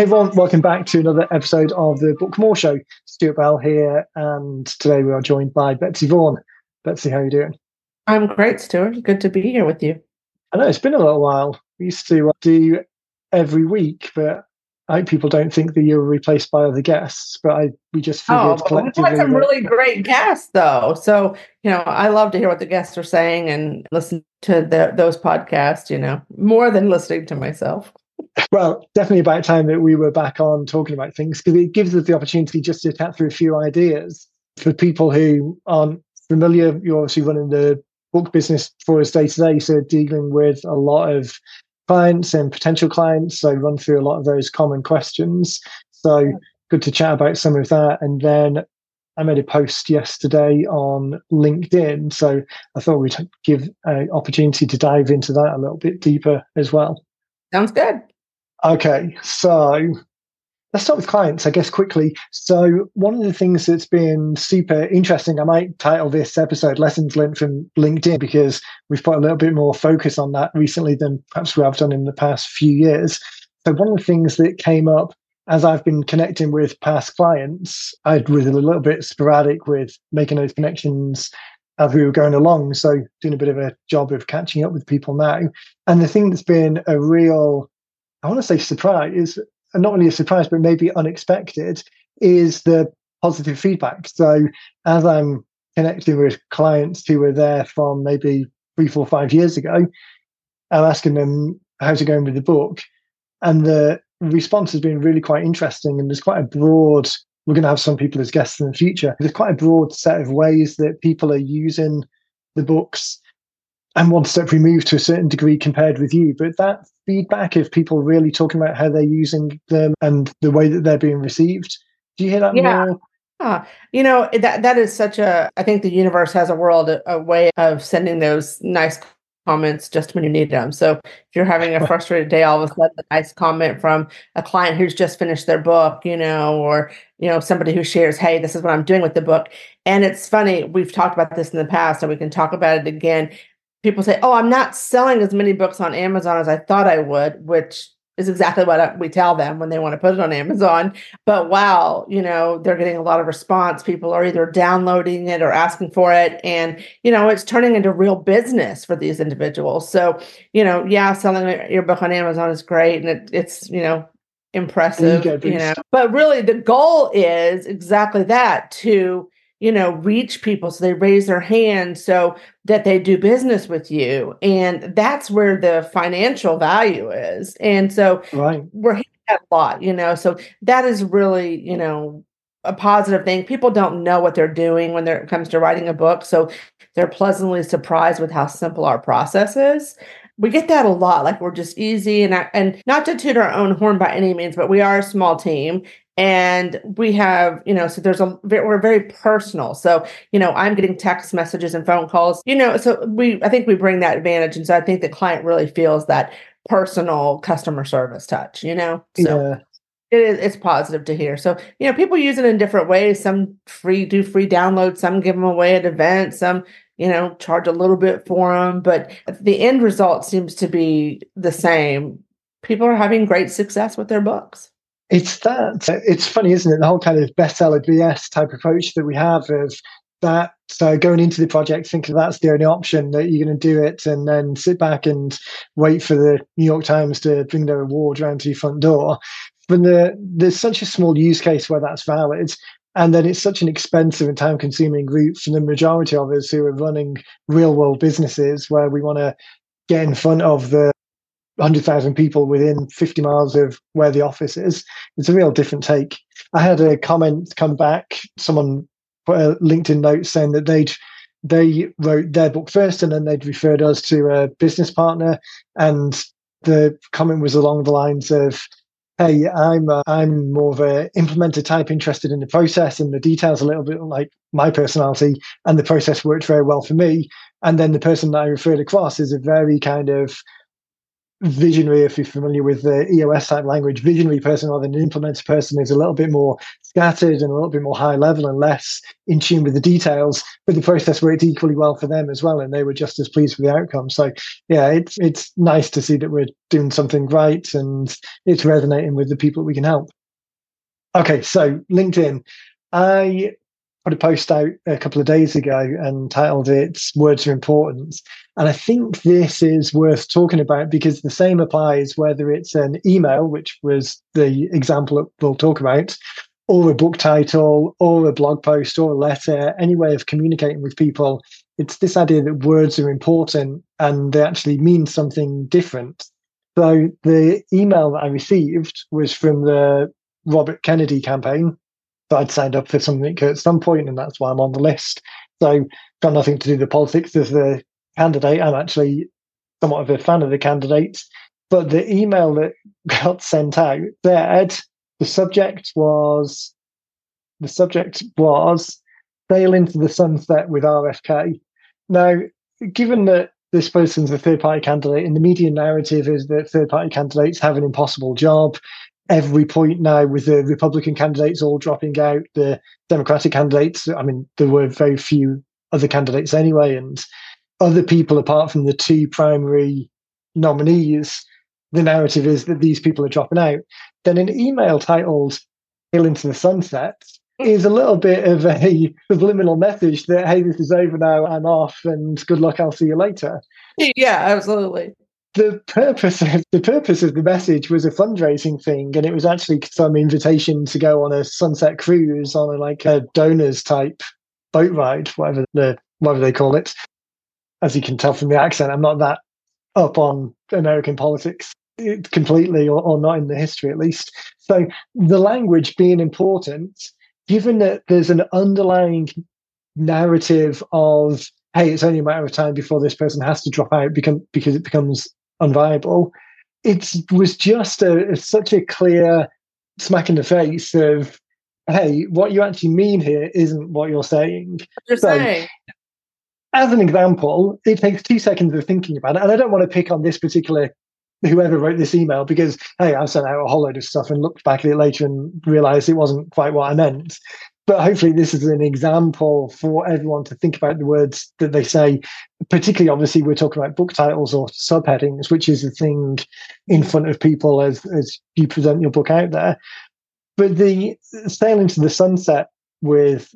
Hey everyone, welcome back to another episode of the Book More Show. Stuart Bell here, and today we are joined by Betsy Vaughan. Betsy, how are you doing? I'm great, Stuart. Good to be here with you. I know it's been a little while. We used to do every week, but I hope people don't think that you're replaced by other guests. But we just figured But we've collectively had some that really great guests, though. So, I love to hear what the guests are saying and listen to those podcasts, more than listening to myself. well, definitely about time that we were back on talking about things, because it gives us the opportunity just to chat through a few ideas. For people who aren't familiar, you're obviously running the book business for us day to day, so dealing with a lot of clients and potential clients, so run through a lot of those common questions. So good to chat about some of that. And then I made a post yesterday on LinkedIn, so I thought we'd give an opportunity to dive into that a little bit deeper as well. Sounds good. Okay, so let's start with clients, I guess, quickly. So one of the things that's been super interesting, I might title this episode Lessons Learned from LinkedIn, because we've put a little bit more focus on that recently than perhaps we have done in the past few years. So one of the things that came up as I've been connecting with past clients, I was a little bit sporadic with making those connections as we were going along. So doing a bit of a job of catching up with people now. And the thing that's been a real, I want to say surprise, and not really a surprise, but maybe unexpected, is the positive feedback. So as I'm connecting with clients who were there from maybe 3, 4, 5 years ago, I'm asking them, how's it going with the book? And the response has been really quite interesting. And there's quite a broad, we're going to have some people as guests in the future. There's quite a broad set of ways that people are using the books, and one step removed to a certain degree compared with you. But that feedback of people really talking about how they're using them and the way that they're being received, do you hear that more? That is such I think the universe has a way of sending those nice comments just when you need them. So if you're having a frustrated day, all of a sudden a nice comment from a client who's just finished their book, or somebody who shares, hey, this is what I'm doing with the book. And it's funny, we've talked about this in the past and we can talk about it again. People say, oh, I'm not selling as many books on Amazon as I thought I would, which is exactly what we tell them when they want to put it on Amazon. But wow, they're getting a lot of response. People are either downloading it or asking for it. And, it's turning into real business for these individuals. So, selling your book on Amazon is great. And it's impressive, but really the goal is exactly that, to reach people so they raise their hand so that they do business with you. And that's where the financial value is. And so we're hitting that a lot, so that is really, a positive thing. People don't know what they're doing when it comes to writing a book. So they're pleasantly surprised with how simple our process is. We get that a lot, like we're just easy, and not to toot our own horn by any means, but we are a small team. And we have, so we're very personal. So, I'm getting text messages and phone calls, so I think we bring that advantage. And so I think the client really feels that personal customer service touch, so Yeah. it's positive to hear. So, people use it in different ways. Some do free downloads, some give them away at events, some, charge a little bit for them, but the end result seems to be the same. People are having great success with their books. It's funny, isn't it? The whole kind of bestseller BS type approach that we have of that. So going into the project, thinking that's the only option, that you're going to do it and then sit back and wait for the New York Times to bring their award around to your front door. But there's such a small use case where that's valid. And then it's such an expensive and time consuming route for the majority of us who are running real world businesses, where we want to get in front of the 100,000 people within 50 miles of where the office is. It's a real different take. I had a comment come back. Someone put a LinkedIn note saying that they wrote their book first and then they'd referred us to a business partner. And the comment was along the lines of, hey, I'm more of a implementer type, interested in the process and the details, a little bit like my personality, and the process worked very well for me. And then the person that I referred across is a very kind of visionary, if you're familiar with the EOS type language, visionary person rather than an implementer person is a little bit more scattered and a little bit more high level and less in tune with the details. But the process worked equally well for them as well, and they were just as pleased with the outcome. So yeah, it's nice to see that we're doing something right and it's resonating with the people we can help. Okay, so LinkedIn. I put a post out a couple of days ago and titled it Words Are Important. And I think this is worth talking about because the same applies whether it's an email, which was the example that we'll talk about, or a book title, or a blog post, or a letter, any way of communicating with people. It's this idea that words are important and they actually mean something different. So the email that I received was from the Robert Kennedy campaign. So I'd signed up for something at some point, and that's why I'm on the list. So got nothing to do with the politics of the candidate. I'm actually somewhat of a fan of the candidate. But the email that got sent out said the subject was Sail into the Sunset with RFK. Now, given that this person's a third-party candidate, and the media narrative is that third-party candidates have an impossible job, every point now with the Republican candidates all dropping out, the Democratic candidates, I mean, there were very few other candidates anyway, and other people apart from the two primary nominees, the narrative is that these people are dropping out. Then an email titled Sail into the Sunset is a little bit of a subliminal message that, hey, this is over now, I'm off, and good luck, I'll see you later. Yeah, absolutely. The purpose of the message was a fundraising thing, and it was actually some invitation to go on a sunset cruise on a donors type boat ride, whatever they call it. As you can tell from the accent, I'm not that up on American politics completely, or not in the history at least. So the language being important, given that there's an underlying narrative of, hey, it's only a matter of time before this person has to drop out because it becomes unviable. It was just such a clear smack in the face of, hey, what you actually mean here isn't what you're saying. Saying. As an example, it takes 2 seconds of thinking about it. And I don't want to pick on this particular, whoever wrote this email, because, hey, I've sent out a whole load of stuff and looked back at it later and realized it wasn't quite what I meant. But hopefully this is an example for everyone to think about the words that they say. Particularly, obviously, we're talking about book titles or subheadings, which is the thing in front of people as you present your book out there. But the Sail into the Sunset with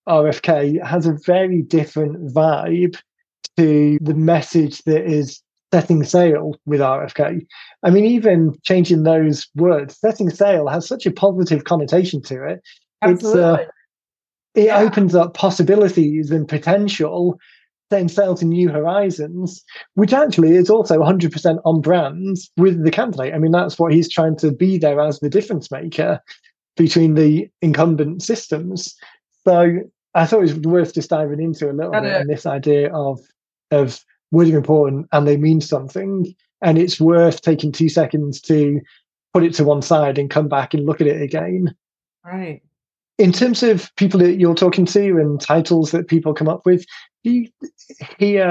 RFK has a very different vibe to the message that is setting sail with RFK. I mean, even changing those words, setting sail has such a positive connotation to it. Absolutely. It opens up possibilities and potential, setting sail to new horizons, which actually is also 100% on brand with the candidate. I mean, that's what he's trying to be there as, the difference maker between the incumbent systems. So I thought it was worth just diving into a little bit on this idea of words are important and they mean something. And it's worth taking 2 seconds to put it to one side and come back and look at it again. Right. In terms of people that you're talking to and titles that people come up with, do you hear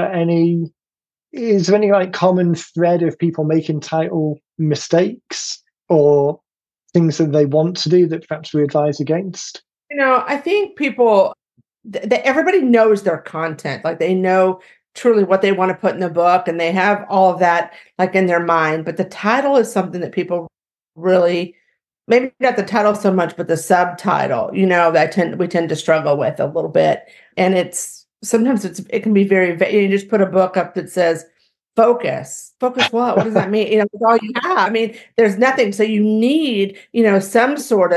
is there any like common thread of people making title mistakes or things that they want to do that perhaps we advise against? I think people, everybody knows their content. Like they know truly what they want to put in the book and they have all of that like in their mind. But the title is something that people really, maybe not the title so much, but the subtitle, that we tend to struggle with a little bit. And sometimes it can be very, you just put a book up that says, focus what? What does that mean? It's all you have. I mean, there's nothing. So you need, some sort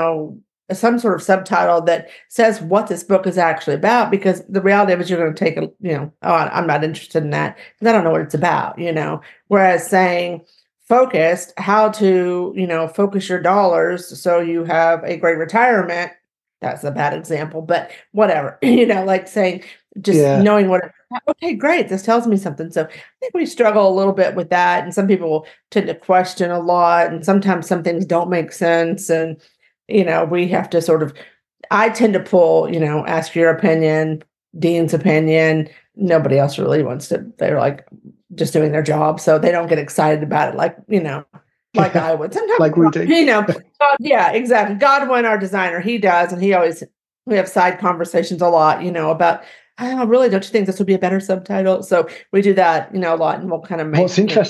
of subtitle that says what this book is actually about, because the reality of it is you're going to take I'm not interested in that because I don't know what it's about, whereas saying focused, how to, focus your dollars so you have a great retirement. That's a bad example, but whatever, like saying, just knowing what, okay, great. This tells me something. So I think we struggle a little bit with that. And some people tend to question a lot. And sometimes some things don't make sense. And, we have to I tend to pull, ask your opinion, Dean's opinion. Nobody else really wants to. They're like, just doing their job, so they don't get excited about it like, like I would. Sometimes, like we do. God, yeah, exactly. Godwin, our designer, he does, and we have side conversations a lot, about, oh, really, don't you think this would be a better subtitle? So we do that, a lot, and we'll kind of make.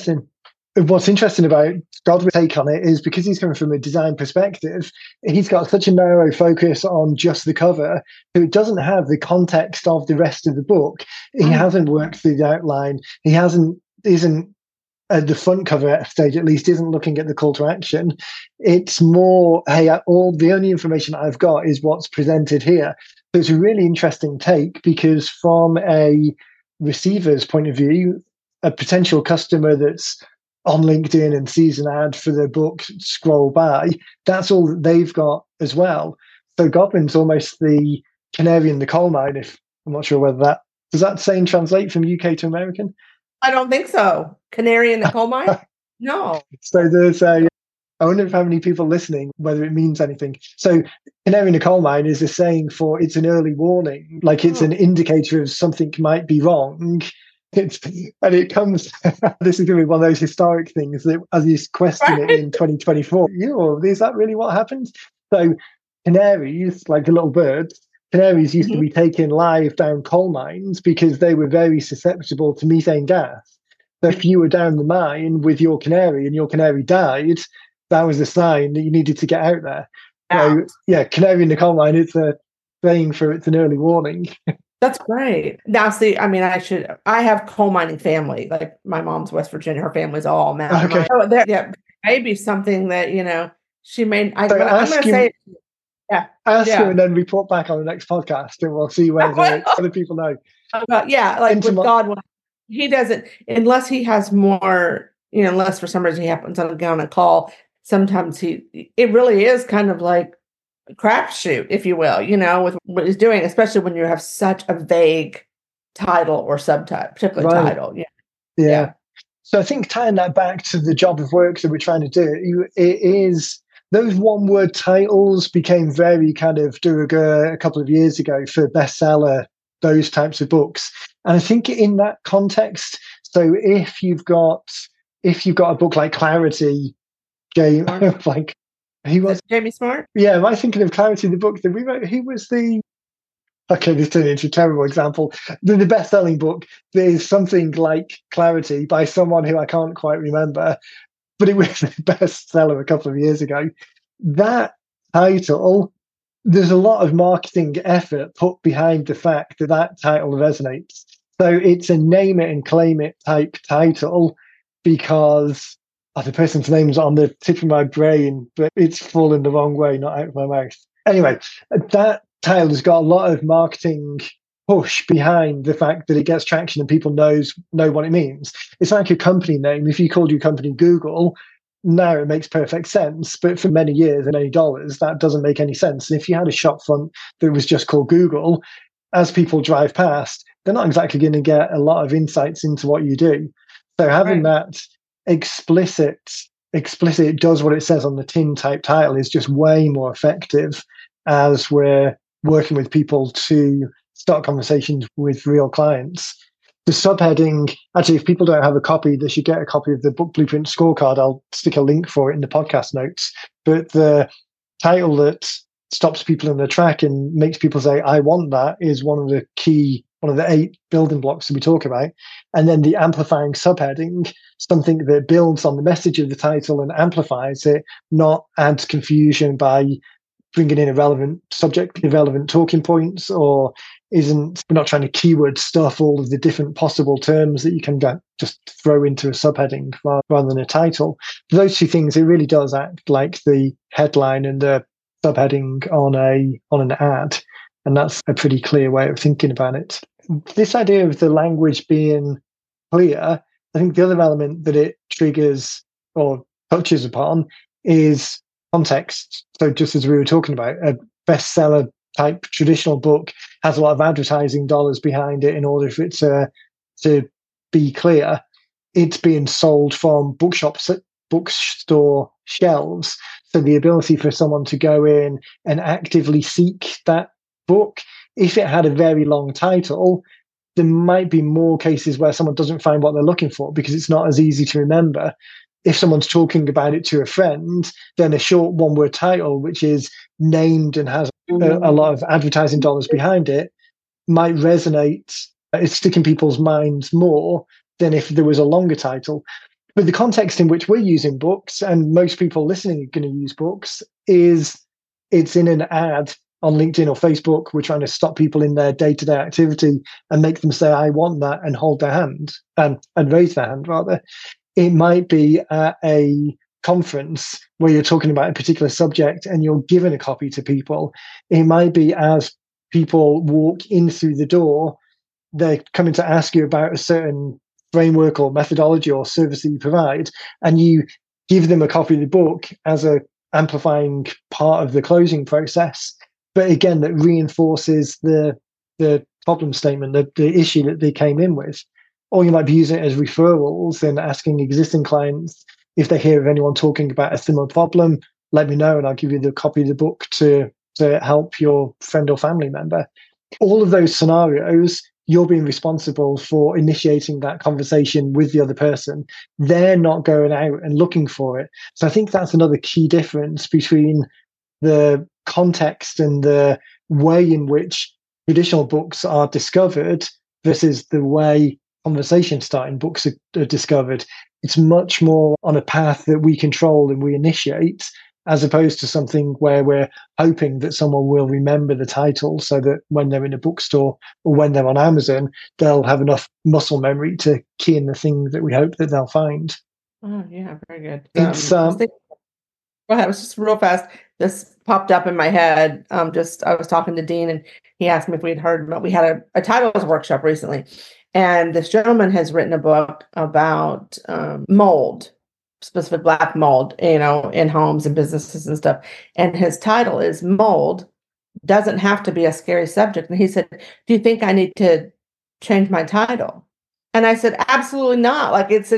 What's interesting about Godwin's take on it is because he's coming from a design perspective, he's got such a narrow focus on just the cover, so it doesn't have the context of the rest of the book. He hasn't worked through the outline. He isn't at the front cover stage, at least, isn't looking at the call to action. It's more, hey, all the only information I've got is what's presented here. So it's a really interesting take, because from a receiver's point of view, a potential customer that's on LinkedIn and sees an ad for their book scroll by, that's all that they've got as well. So Godwin's almost the canary in the coal mine. If I'm not sure whether does that saying translate from UK to American? I don't think so. Canary in the coal mine? No. So there's I wonder if how many people listening, whether it means anything. So canary in the coal mine is a saying for it's an early warning, like it's an indicator of something might be wrong. And it comes, this is going to be one of those historic things that as you question it in 2024, is that really what happened? So canaries, like the little birds, canaries used to be taken live down coal mines because they were very susceptible to methane gas. So if you were down the mine with your canary and your canary died, that was a sign that you needed to get out there. So yeah, canary in the coal mine, it's a saying for it's an early warning. That's great. Now, see, I mean, I have coal mining family. Like my mom's West Virginia, her family's all mountain. Okay. So yeah, maybe something that, she may, I'm going to say, ask her and then report back on the next podcast and we'll see whether other people know. Like with Godwin, he doesn't, unless he has more, unless for some reason he happens to get on a call, sometimes it really is kind of like crapshoot, if you will, with what he's doing, especially when you have such a vague title or subtitle, particularly title. Yeah. So I think tying that back to the job of work that we're trying to do, it is those one-word titles became very kind of de rigueur a couple of years ago for bestseller, those types of books. And I think in that context, so if you've got a book like Clarity, James, like he was Jamie Smart. Yeah, am I thinking of Clarity, the book that we wrote? He was okay, this turned into a terrible example. The best-selling book is something like Clarity by someone who I can't quite remember, but it was the bestseller a couple of years ago. That title, there's a lot of marketing effort put behind the fact that title resonates. So it's a name it and claim it type title because the person's name's on the tip of my brain, but it's fallen the wrong way, not out of my mouth. Anyway, that title has got a lot of marketing push behind the fact that it gets traction and people know what it means. It's like a company name. If you called your company Google, now it makes perfect sense. But for many years and many dollars, that doesn't make any sense. And if you had a shop front that was just called Google, as people drive past, they're not exactly going to get a lot of insights into what you do. So having that explicit does what it says on the tin type title is just way more effective as we're working with people to start conversations with real clients. The subheading, actually, if people don't have a copy, they should get a copy of the Book Blueprint Scorecard. I'll stick a link for it in the podcast notes. But the title that stops people in their track and makes people say, I want that, is one of the 8 building blocks that we talk about. And then the amplifying subheading, something that builds on the message of the title and amplifies it, not adds confusion by bringing in irrelevant subject, irrelevant talking points, or we're not trying to keyword stuff all of the different possible terms that you can just throw into a subheading rather than a title. Those two things, it really does act like the headline and the subheading on an ad. And that's a pretty clear way of thinking about it. This idea of the language being clear, I think the other element that it triggers or touches upon is context. So just as we were talking about, a bestseller type traditional book has a lot of advertising dollars behind it in order for it to be clear. It's being sold from bookstore shelves. So the ability for someone to go in and actively seek that book, if it had a very long title, there might be more cases where someone doesn't find what they're looking for because it's not as easy to remember. If someone's talking about it to a friend, then a short one-word title, which is named and has a lot of advertising dollars behind it, might resonate. It's sticking people's minds more than if there was a longer title. But the context in which we're using books, and most people listening are going to use books, is it's in an ad on LinkedIn or Facebook. We're trying to stop people in their day-to-day activity and make them say, I want that, and hold their hand, and raise their hand, rather. It might be at a conference where you're talking about a particular subject and you're giving a copy to people. It might be as people walk in through the door, they're coming to ask you about a certain framework or methodology or service that you provide, and you give them a copy of the book as a amplifying part of the closing process. But again, that reinforces the problem statement, the issue that they came in with. Or you might be using it as referrals and asking existing clients, if they hear of anyone talking about a similar problem, let me know and I'll give you the copy of the book to help your friend or family member. All of those scenarios, you're being responsible for initiating that conversation with the other person. They're not going out and looking for it. So I think that's another key difference between the context and the way in which traditional books are discovered versus the way conversation starting books are discovered. It's much more on a path that we control and we initiate, as opposed to something where we're hoping that someone will remember the title so that when they're in a bookstore or when they're on Amazon, they'll have enough muscle memory to key in the thing that we hope that they'll find. Oh, yeah, very good. Go ahead. It was just real fast. This popped up in my head. I was talking to Dean and he asked me if we'd heard about, we had a titles workshop recently. And this gentleman has written a book about mold, specific black mold, in homes and businesses and stuff. And his title is Mold Doesn't Have to Be a Scary Subject. And he said, do you think I need to change my title? And I said, absolutely not. Like that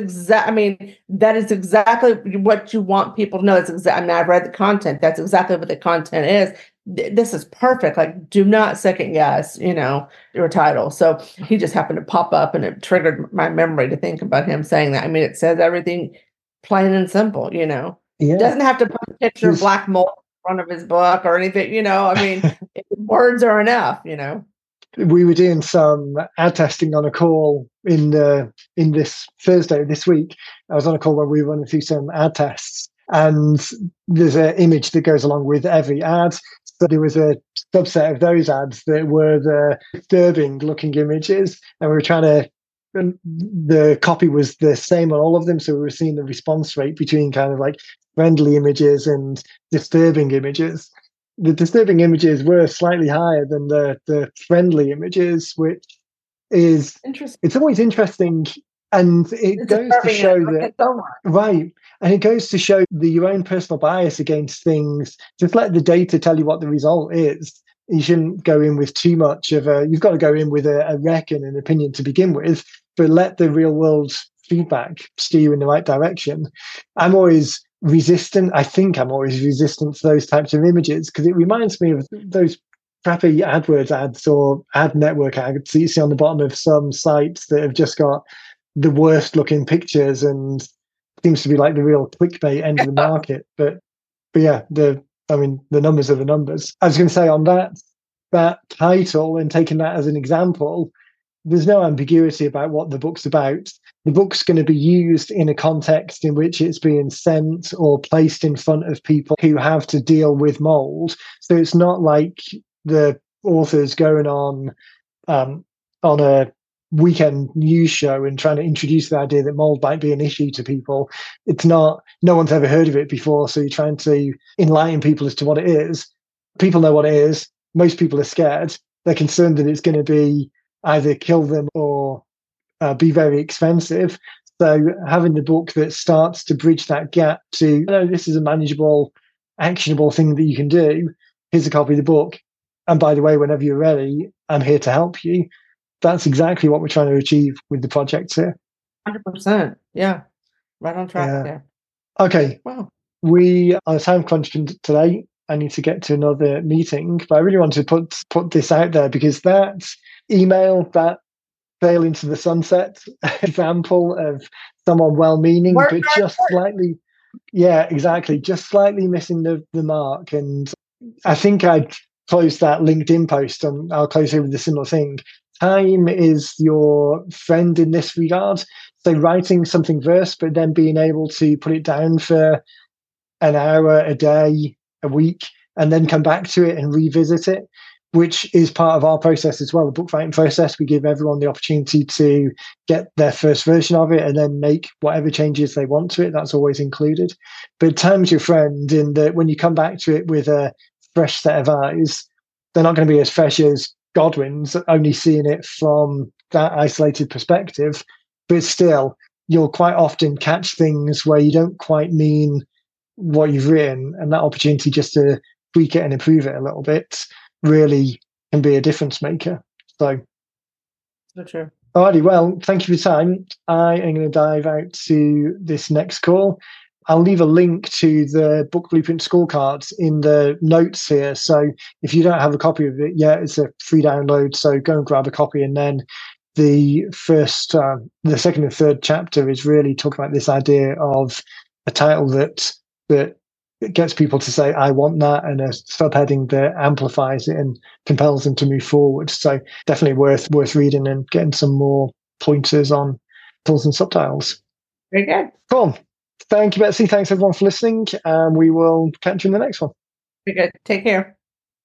is exactly what you want people to know. I've read the content. That's exactly what the content is. This is perfect. Like, do not second guess, your title. So he just happened to pop up and it triggered my memory to think about him saying that. It says everything plain and simple, Yeah. Doesn't have to put a picture of black mold in front of his book or anything, words are enough, We were doing some ad testing on a call in this Thursday this week. I was on a call where we were running through some ad tests, and there's an image that goes along with every ad. So there was a subset of those ads that were the disturbing looking images, and we were trying to. The copy was the same on all of them, so we were seeing the response rate between kind of like friendly images and disturbing images. The disturbing images were slightly higher than the friendly images, which is interesting. It's always interesting, and it goes to show that right, and it goes to show your own personal bias against things. Just let the data tell you what the result is. You shouldn't go in with too much of you've got to go in with a reckon and an opinion to begin with, but let the real world feedback steer you in the right direction. I think I'm always resistant to those types of images because it reminds me of those crappy AdWords ads or ad network ads that you see on the bottom of some sites that have just got the worst looking pictures and seems to be like the real clickbait end of the market. But yeah, the numbers are the numbers. I was going to say on that title and taking that as an example, there's no ambiguity about what the book's about. The book's going to be used in a context in which it's being sent or placed in front of people who have to deal with mold. So it's not like the author's going on a weekend news show and trying to introduce the idea that mold might be an issue to people. It's not, no one's ever heard of it before, so you're trying to enlighten people as to what it is. People know what it is. Most people are scared. They're concerned that it's going to be either kill them or be very expensive. So having the book that starts to bridge that gap to, this is a manageable, actionable thing that you can do. Here's a copy of the book. And by the way, whenever you're ready, I'm here to help you. That's exactly what we're trying to achieve with the project here. 100%. Yeah. Right on track there. Okay. Wow. We are time crunched today. I need to get to another meeting, but I really want to put this out there because that email, that Sail into the Sunset example of someone well-meaning, but just slightly, yeah, exactly, just slightly missing the mark. And I think I closed that LinkedIn post, and I'll close here with a similar thing. Time is your friend in this regard. So writing something verse, but then being able to put it down for an hour, a day, a week, and then come back to it and revisit it, which is part of our process as well, the book writing process. We give everyone the opportunity to get their first version of it and then make whatever changes they want to it. That's always included. But time's your friend in that when you come back to it with a fresh set of eyes, they're not going to be as fresh as Godwin's, only seeing it from that isolated perspective. But still, you'll quite often catch things where you don't quite mean what you've written, and that opportunity just to tweak it and improve it a little bit really can be a difference maker. So true. Alrighty, well, thank you for your time. I am going to dive out to this next call. I'll leave a link to the Book Blueprint scorecards in the notes here. So if you don't have a copy of it yet, it's a free download. So go and grab a copy. And then the second and third chapter is really talking about this idea of a title that gets people to say, I want that, and a subheading that amplifies it and compels them to move forward. So definitely worth reading and getting some more pointers on titles and subtitles. Very good. Cool. Thank you, Betsy. Thanks everyone for listening. We will catch you in the next one. Very good. Take care.